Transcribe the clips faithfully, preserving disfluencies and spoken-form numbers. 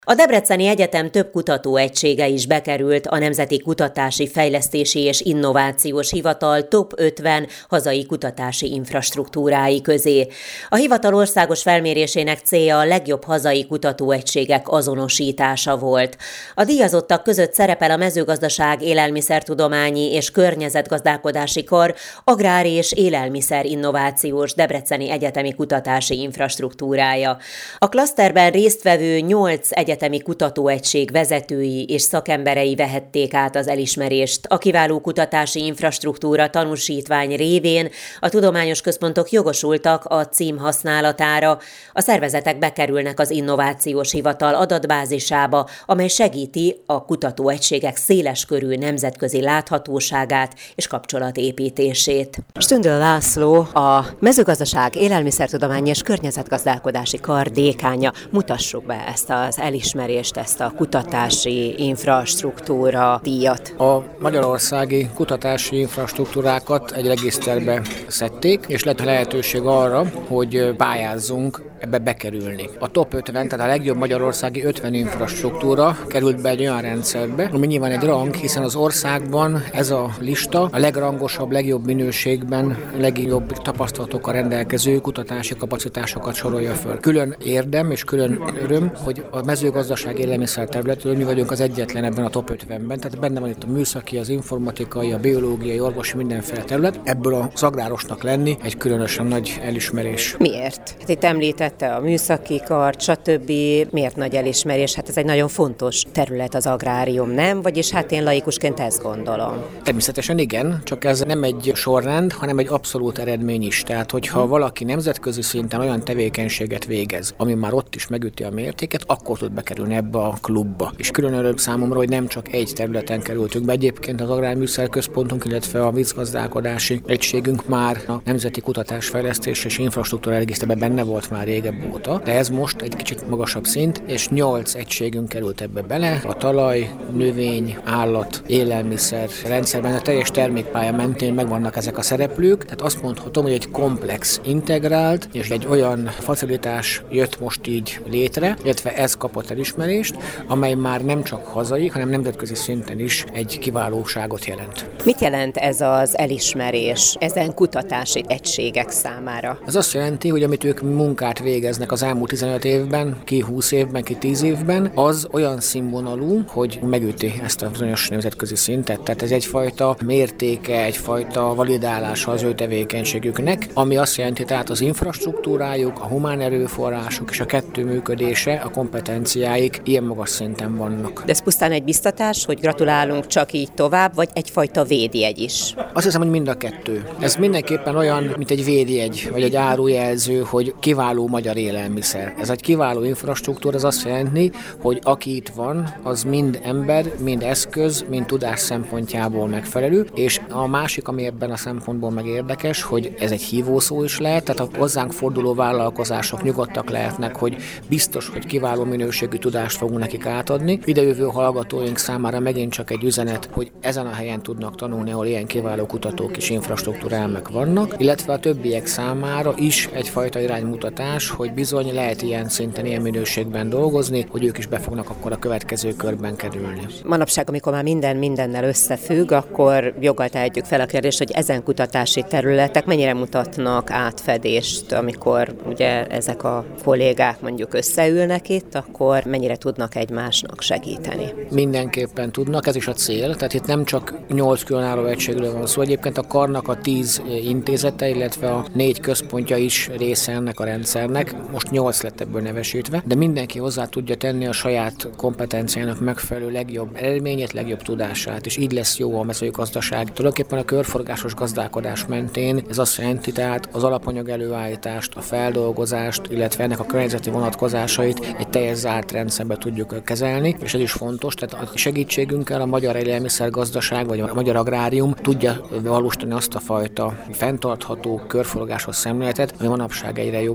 A Debreceni Egyetem több kutatóegysége is bekerült a Nemzeti Kutatási, Fejlesztési és Innovációs Hivatal top ötven hazai kutatási infrastruktúrái közé. A hivatal országos felmérésének célja a legjobb hazai kutatóegységek azonosítása volt. A díjazottak között szerepel a Mezőgazdaság, Élelmiszertudományi és Környezetgazdálkodási Kar agrár- és élelmiszer-innovációs Debreceni Egyetemi Kutatási Infrastruktúrája. A klaszterben résztvevő nyolc egyetemi kutatóegység vezetői és szakemberei vehették át az elismerést. A kiváló kutatási infrastruktúra tanúsítvány révén a tudományos központok jogosultak a cím használatára. A szervezetek bekerülnek az Innovációs Hivatal adatbázisába, amely segíti a kutatóegységek széleskörű nemzetközi láthatóságát és kapcsolatépítését. Stündel László, a Mezőgazdaság, Élelmiszertudományi és Környezetgazdálkodási Kar dékánja. Mutassuk be ezt az elismerést, ezt a kutatási infrastruktúra díjat. A magyarországi kutatási infrastruktúrákat egy regiszterbe szedték, és lett lehetőség arra, hogy pályázzunk ebbe bekerülni. A top ötven, tehát a legjobb magyarországi ötven infrastruktúra került be egy olyan rendszerbe, ami nyilván egy rang, hiszen az országban ez a lista a legrangosabb, legjobb minőségben, legjobb tapasztalatokkal rendelkező kutatási kapacitásokat sorolja föl. Külön érdem és külön öröm, hogy a mezőgazdaság élelmiszer területről mi vagyunk az egyetlen ebben a top ötvenben, tehát benne van itt a műszaki, az informatikai, a biológiai, orvosi, mindenféle terület. Ebből az agrárosnak lenni egy különösen nagy elismerés. Miért? Hát itt említette a műszaki kart, stb. Miért nagy elismerés? Hát ez egy nagyon fontos terület az agrárium, nem? Vagyis hát én laikusként ezt gondolom. Természetesen igen, csak ez nem egy sorrend, hanem egy abszolút eredmény is. Tehát, hogyha valaki nemzetközi szinten olyan tevékenységet végez, ami már ott is megüti a mértéket, akkor tud bekerülni ebbe a klubba. És külön öröm számomra, hogy nem csak egy területen kerültünk be. Egyébként az Agrárműszer Központunk, illetve a vízgazdálkodási egységünk már a Nemzeti Kutatás, Fejlesztés és Infrastruktúra regiszterben benne volt már régebb óta, de ez most egy kicsit magasabb szint, és nyolc egységünk került ebbe bele. A talaj, növény, állat, élelmiszer rendszerben a teljes termékpálya mentén megvannak ezek a szereplők, tehát azt mondhatom, hogy egy komplex, integrált és egy olyan facilitás jött most így létre, illetve ez kapott elismerést, amely már nem csak hazai, hanem nemzetközi szinten is egy kiválóságot jelent. Mit jelent ez az elismerés ezen kutatási egységek számára? Ez azt jelenti, hogy amit ők munkát végeznek az elmúlt tizenöt évben, ki húsz évben, ki tíz évben, az olyan színvonalú, hogy megüti ezt a bizonyos nemzetközi szintet. Tehát ez egyfajta mértéke, egyfajta validálása az ő tevékenységüknek, ami azt jelenti, tehát az infrastruktúrájuk, a humán erőforrások és a kettő működése, a kompetenciáik ilyen magas szinten vannak. De ez pusztán egy biztatás, hogy gratulálunk csak így tovább, vagy egyfajta védjegy is? Azt hiszem, hogy mind a kettő. Ez mindenképpen olyan, mint egy védjegy, vagy egy árujelző, hogy kiváló magyar élelmiszer. Ez egy kiváló infrastruktúra, ez azt jelenti, hogy aki itt van, az mind ember, mind eszköz, mind tudás szempontjából megfelelő, és a másik, ami ebben a szempontból meg érdekes, hogy ez egy hívószó is lehet, tehát a hozzánk forduló vállalkozások nyugodtak lehetnek, hogy biztos, hogy kiváló minőségű tudást fogunk nekik átadni. Idejövő hallgatóink számára megint csak egy üzenet, hogy ezen a helyen tudnak tanulni, ahol ilyen kiváló kutatók és infrastruktúrálmek vannak, illetve a többiek számára is egyfajta iránymutatás, hogy bizony lehet ilyen szinten, ilyen minőségben dolgozni, hogy ők is be fognak akkor a következő körben kerülni. Manapság, amikor már minden mindennel összefügg, akkor joggal tehetjük fel a kérdést, hogy ezen kutatási területek mennyire mutatnak átfedést, amikor ugye ezek a kollégák mondjuk összeülnek itt, akkor mennyire tudnak egymásnak segíteni? Mindenképpen tudnak, ez is a cél, tehát itt nem csak nyolc különálló egységről van szó, egyébként a karnak a tíz intézete, illetve a négy központja is része ennek a rendszernek, most nyolc lett ebből nevesítve, de mindenki hozzá tudja tenni a saját kompetenciának megfelelő legjobb eredményét, legjobb tudását, és így lesz jó a mezőgazdaság. Tulajdonképpen a körforgásos gazdálkodás mentén ez azt jelenti, tehát az alapanyag előállítást, a feldolgozást, illetve ennek a környezeti vonatkozásait egy teljes zárt rendszerbe tudjuk kezelni, és ez is fontos, tehát a segítségünkkel a magyar élelmiszergazdaság vagy a magyar agrárium tudja valósítani azt a fajta fenntartható körforgásos szemléletet, ami manapság egyre jobban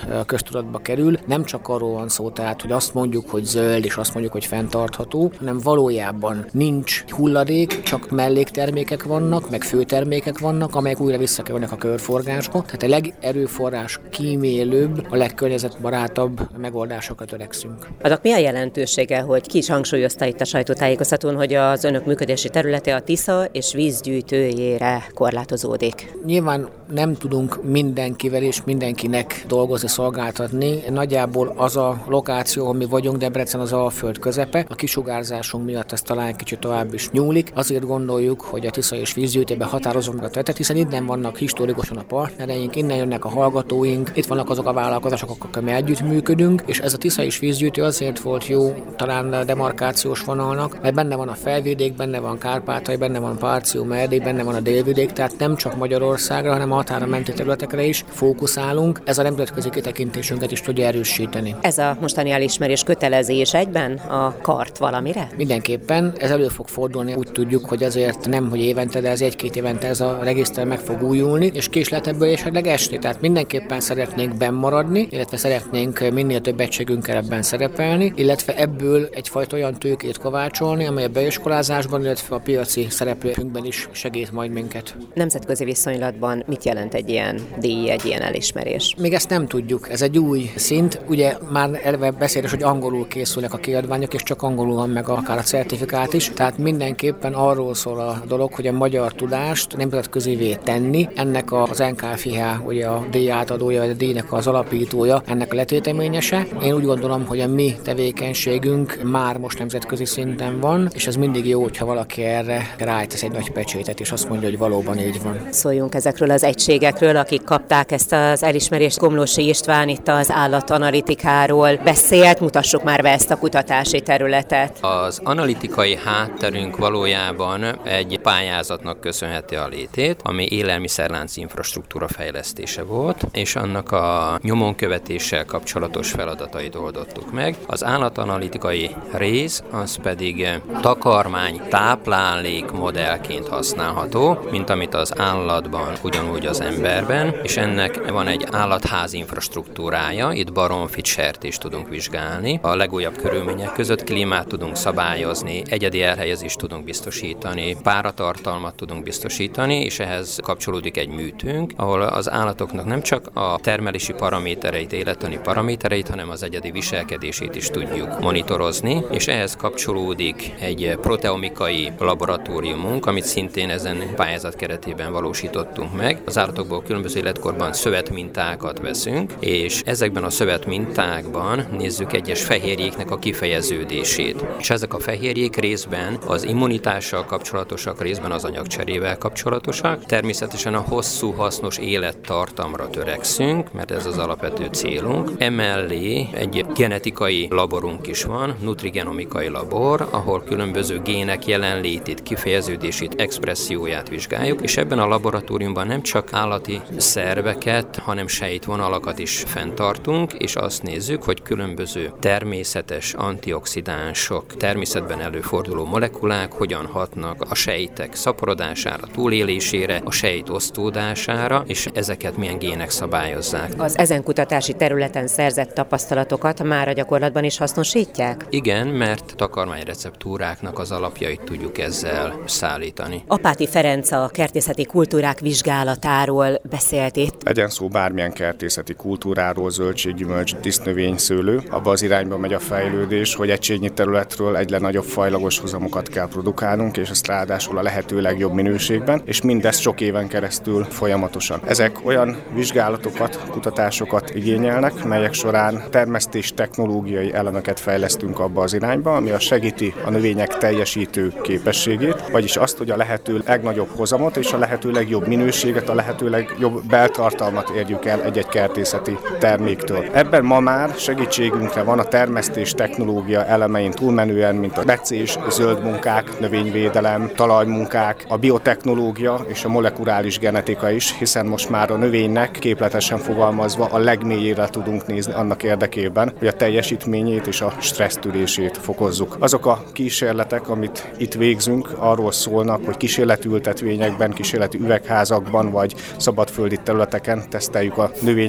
köztudatba kerül. Nem csak arról van szó, tehát, hogy azt mondjuk, hogy zöld, és azt mondjuk, hogy fenntartható, hanem valójában nincs hulladék, csak melléktermékek vannak, meg főtermékek vannak, amelyek újra visszakerülnek a körforgásba. Tehát a legerőforrás kímélőbb, a legkörnyezetbarátabb megoldásokat törekszünk. Annak mi a jelentősége, hogy ki is hangsúlyozta itt a sajtótájékoztatón, hogy az önök működési területe a Tisza és vízgyűjtőjére korlátozódik? Nyilván nem tudunk mindenkivel és mindenkinek dolgozni, szolgáltatni. Nagyjából az a lokáció, ami vagyunk, Debrecen az Alföld közepe. A kisugárzásunk miatt ez talán kicsit tovább is nyúlik. Azért gondoljuk, hogy a Tisza és vízgyűjtőben határozunk meg a területet, hiszen innen vannak historikusan a partnereink, innen jönnek a hallgatóink, itt vannak azok a vállalkozások, akikkel mi együtt működünk, és ez a Tisza és vízgyűjtő azért volt jó, talán demarkációs vonalnak, mert benne van a Felvidék, benne van Kárpátai, benne van Parcium, Erdély, benne van a Délvidék, tehát nem csak Magyarországra, hanem a határa menti területekre is fókuszálunk. Ez a nemzetközi kitekintésünket is tudja erősíteni. Ez a mostani elismerés kötelezés egyben a kart valamire? Mindenképpen ez elő fog fordulni, úgy tudjuk, hogy azért nem, hogy évente, de ez egy-két évente ez a regiszter meg fog újulni, és kés lehet ebből esetleg esni. Tehát mindenképpen szeretnénk benn maradni, illetve szeretnénk minél több egységünkkel ebben szerepelni, illetve ebből egyfajta olyan tőkét kovácsolni, amely a beiskolázásban, illetve a piaci szereplőkünkben is segít majd minket. Nemzetközi viszonylatban mit jelent egy ilyen díj, egy ilyen elismerés? Még ezt nem tudjuk, ez egy új szint. Ugye már eleve beszédes, hogy angolul készülnek a kiadványok, és csak angolul van meg akár a certifikát is. Tehát mindenképpen arról szól a dolog, hogy a magyar tudást nemzetközivé tenni. Ennek az en ká ef i há, ugye a díj átadója, vagy a díjnak az alapítója, ennek a letéteményese. Én úgy gondolom, hogy a mi tevékenységünk már most nemzetközi szinten van, és ez mindig jó, hogyha valaki erre rájtesz egy nagy pecsétet, és azt mondja, hogy valóban így van. Szóljunk ezekről az egységekről, akik kapták ezt az elismerést. Komlósi István itt az állatanalitikáról beszélt, mutassuk már be ezt a kutatási területet. Az analitikai hátterünk valójában egy pályázatnak köszönheti a létét, ami élelmiszerlánc infrastruktúra fejlesztése volt, és annak a nyomonkövetéssel kapcsolatait feladatait oldottuk meg. Az állatanalitikai rész az pedig takarmány táplálék modellként használható, mint amit az állatban, ugyanúgy az emberben, és ennek van egy állatház infrastruktúrája, itt baromfit, sertést tudunk vizsgálni. A legújabb körülmények között klímát tudunk szabályozni, egyedi elhelyezést tudunk biztosítani, páratartalmat tudunk biztosítani, és ehhez kapcsolódik egy műtőnk, ahol az állatoknak nem csak a termelési paramétereit, élettani paramétereit, hanem az egyedi viselkedését is tudjuk monitorozni, és ehhez kapcsolódik egy proteomikai laboratóriumunk, amit szintén ezen pályázat keretében valósítottunk meg. Az állatokból különböző életkorban szövetmintákat veszünk, és ezekben a szövetmintákban nézzük egyes fehérjéknek a kifejeződését. És ezek a fehérjék részben az immunitással kapcsolatosak, részben az anyagcserével kapcsolatosak. Természetesen a hosszú, hasznos élettartamra törekszünk, mert ez az alapvető célunk. Emellé egy genetikai laborunk is van, nutrigenomikai labor, ahol különböző gének jelenlétét, kifejeződését, expresszióját vizsgáljuk, és ebben a laboratóriumban nem csak állati szerveket, hanem sejtvonalakat is fenntartunk, és azt nézzük, hogy különböző természetes antioxidánsok, természetben előforduló molekulák hogyan hatnak a sejtek szaporodására, túlélésére, a sejt osztódására, és ezeket milyen gének szabályozzák. Az ezen kutatási területen szerzett tapasztalatokat már a gyakorlatban is hasznosítják? Igen, mert takarmányreceptúráknak az alapjait tudjuk ezzel szállítani. Apáti Ferenc a kertészeti kultúrák vizsgálatáról beszélt itt. Legyen szó bármilyen kertészeti kultúráról, zöldség, gyümölcs, dísznövény, szőlő. Abba az irányba megy a fejlődés, hogy egységnyi területről egyre nagyobb fajlagos hozamokat kell produkálnunk, és ezt ráadásul a lehető legjobb minőségben, és mindezt sok éven keresztül folyamatosan. Ezek olyan vizsgálatokat, kutatásokat igényelnek, melyek során termesztés technológiai elemeket fejlesztünk abba az irányba, ami a segíti a növények teljesítő képességét, vagyis azt, hogy a lehető legnagyobb hozamot és a lehető legjobb minőséget, a lehető legjobb beltartalmat érjük el egy-egy kertészeti terméktől. Ebben ma már segítségünkre van a termesztés technológia elemein túlmenően, mint a becés, zöld munkák, növényvédelem, talajmunkák, a biotechnológia és a molekuláris genetika is, hiszen most már a növénynek képletesen fogalmazva a legmélyére tudunk nézni annak érdekében, hogy a teljesítményét és a stressztűrését fokozzuk. Azok a kísérletek, amit itt végzünk, arról szólnak, hogy kísérleti ültetvényekben, kísérleti üvegházakban vagy szabadföldi területeken teszteljük a növényeket, és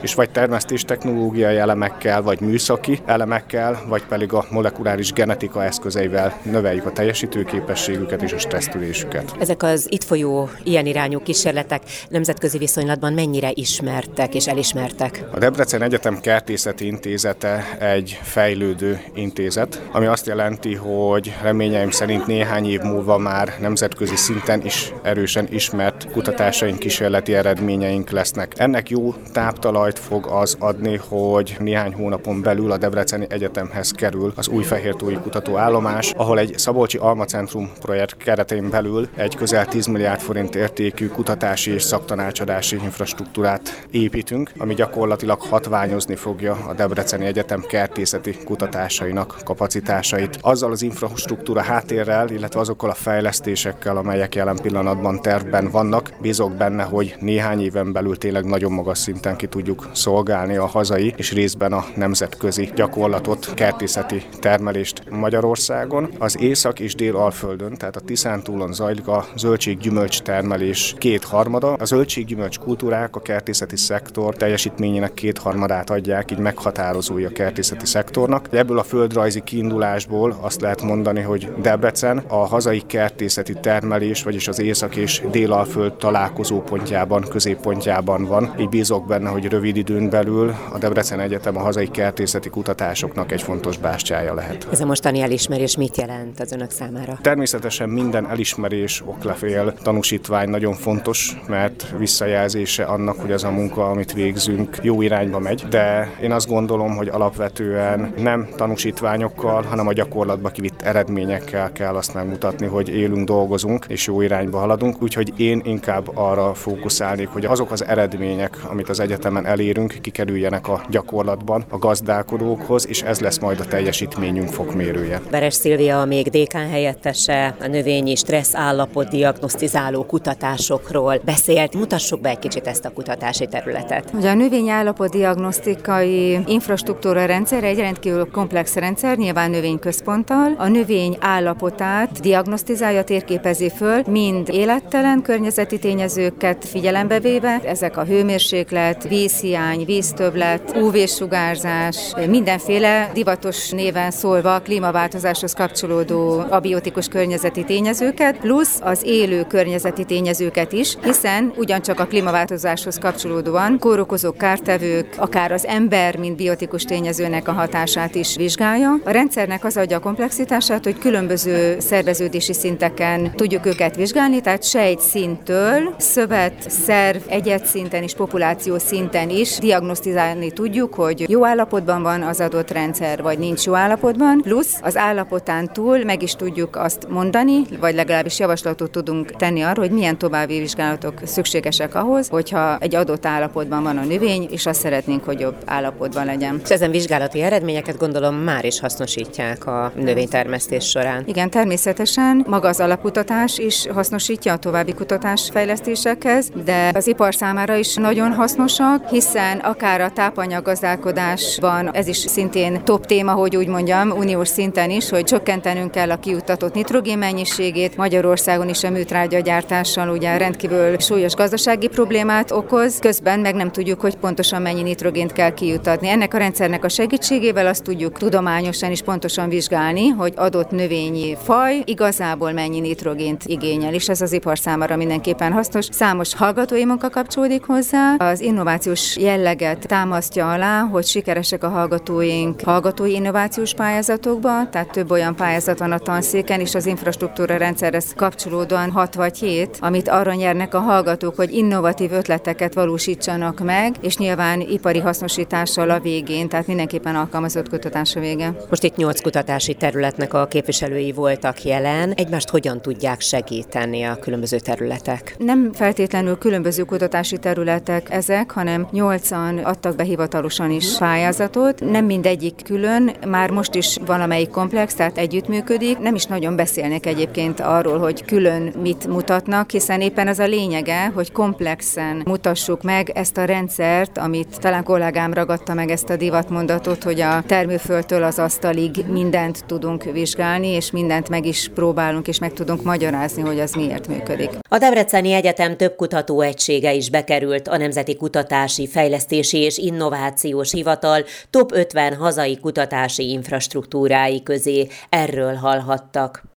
és vagy termesztés technológiai elemekkel, vagy műszaki elemekkel, vagy pedig a molekuláris genetika eszközeivel növeljük a teljesítőképességüket és a stressztűrésüket. Ezek az itt folyó ilyen irányú kísérletek nemzetközi viszonylatban mennyire ismertek és elismertek? A Debrecen Egyetem Kertészeti Intézete egy fejlődő intézet, ami azt jelenti, hogy reményeim szerint néhány év múlva már nemzetközi szinten is erősen ismert kutatásaink, kísérleti eredményeink lesznek. Ennek jó táptalajt fog az adni, hogy néhány hónapon belül a Debreceni Egyetemhez kerül az Újfehértói kutatóállomás, ahol egy Szabolcsi Almacentrum projekt keretén belül egy közel tíz milliárd forint értékű kutatási és szaktanácsadási infrastruktúrát építünk, ami gyakorlatilag hatványozni fogja a Debreceni Egyetem kertészeti kutatásainak kapacitásait. Azzal az infrastruktúra háttérrel, illetve azokkal a fejlesztésekkel, amelyek jelen pillanatban tervben vannak, bízok benne, hogy néhány éven belül tényleg nagyon magas szinten ki tudjuk szolgálni a hazai és részben a nemzetközi gyakorlatot, kertészeti termelést Magyarországon. Az Észak- és Dél-Alföldön, tehát a Tiszántúlon zajlik a zöldség-gyümölcs termelés kétharmada. A zöldséggyümölcs kultúrák a kertészeti szektor teljesítményének kétharmadát adják, így meghatározói a kertészeti szektornak. Ebből a földrajzi kiindulásból azt lehet mondani, hogy Debrecen a hazai kertészeti termelés, vagyis az Észak- és Dél-Alföld találkozópontjában, középpontjában van. Így bízok benne, hogy rövid időn belül a Debrecen Egyetem a hazai kertészeti kutatásoknak egy fontos bástyája lehet. Ez a mostani elismerés mit jelent az önök számára? Természetesen minden elismerés, oklevél, tanúsítvány nagyon fontos, mert visszajelzése annak, hogy az a munka, amit végzünk, jó irányba megy, de én azt gondolom, hogy alapvetően nem tanúsítványokkal, hanem a gyakorlatba kivitt eredményekkel kell azt megmutatni, hogy élünk, dolgozunk és jó irányba haladunk, úgyhogy én inkább arra fókuszálnék, hogy azok az eredmények, amit az egyetemen elérünk, kikerüljenek a gyakorlatban a gazdálkodókhoz, és ez lesz majd a teljesítményünk fokmérője. Veres Szilvia, még dékán helyettese, a növényi stressz állapot diagnosztizáló kutatásokról beszélt. Mutassuk be egy kicsit ezt a kutatási területet. Ugye a növényi állapot diagnosztikai infrastruktúra rendszer egy rendkívül komplex rendszer, nyilván növényközponttal. A növény állapotát diagnosztizálja, térképezi föl, mind élettelen környezeti tényezőket figyelembe véve, ezek a hőmérséklet, vízhiány, víztöbblet, ú vé-sugárzás, mindenféle divatos néven szólva a klímaváltozáshoz kapcsolódó abiotikus környezeti tényezőket, plusz az élő környezeti tényezőket is, hiszen ugyancsak a klímaváltozáshoz kapcsolódóan kórokozók, kártevők, akár az ember, mint biotikus tényezőnek a hatását is vizsgálja. A rendszernek az adja a komplexitását, hogy különböző szerveződési szinteken tudjuk őket vizsgálni, tehát sejt szinttől, szövet, szerv, egyed szinten és populáció szinten is diagnosztizálni tudjuk, hogy jó állapotban van az adott rendszer, vagy nincs jó állapotban, plusz az állapotán túl meg is tudjuk azt mondani, vagy legalábbis javaslatot tudunk tenni arra, hogy milyen további vizsgálatok szükségesek ahhoz, hogyha egy adott állapotban van a növény, és azt szeretnénk, hogy jobb állapotban legyen. És ezen vizsgálati eredményeket gondolom már is hasznosítják a növénytermesztés során. Igen, természetesen maga az alapkutatás is hasznosítja a további kutatásfejlesztésekhez, de az ipar számára is nagyon hasznosak, hiszen akár a tápanyaggazdálkodásban ez is szintén top téma, hogy úgy mondjam, uniós szinten is, hogy csökkentenünk kell a kijuttatott nitrogén mennyiségét. Magyarországon is a műtrágyagyártással ugye rendkívül súlyos gazdasági problémát okoz, közben meg nem tudjuk, hogy pontosan mennyi nitrogént kell kijuttatni. Ennek a rendszernek a segítségével azt tudjuk tudományosan is pontosan vizsgálni, hogy adott növényi faj igazából mennyi nitrogént igényel, és ez az ipar számára mindenképpen hasznos. Számos hallgatói munka kapcsolódik hozzá. Az innovációs jelleget támasztja alá, hogy sikeresek a hallgatóink hallgatói innovációs pályázatokban, tehát több olyan pályázat van a tanszéken, és az infrastruktúra rendszerhez kapcsolódóan hat vagy hét, amit arra nyernek a hallgatók, hogy innovatív ötleteket valósítsanak meg, és nyilván ipari hasznosítással a végén, tehát mindenképpen alkalmazott kutatás a vége. Most itt nyolc kutatási területnek a képviselői voltak jelen. Egymást hogyan tudják segíteni a különböző területek? Nem feltétlenül különböző kutatási területek ezek, hanem nyolcan adtak be hivatalosan is pályázatot. Nem mindegyik külön, már most is valamelyik komplex, tehát együttműködik. Nem is nagyon beszélnek egyébként arról, hogy külön mit mutatnak, hiszen éppen az a lényege, hogy komplexen mutassuk meg ezt a rendszert, amit talán kollégám ragadta meg ezt a divatmondatot, hogy a termőföldtől az asztalig mindent tudunk vizsgálni, és mindent meg is próbálunk, és meg tudunk magyarázni, hogy az miért működik. A Debreceni Egyetem több kutatóegysége is bekerült a Nemzeti Kutatási Fejlesztési és Innovációs Hivatal top ötven hazai kutatási infrastruktúrái közé. Erről hallhattak.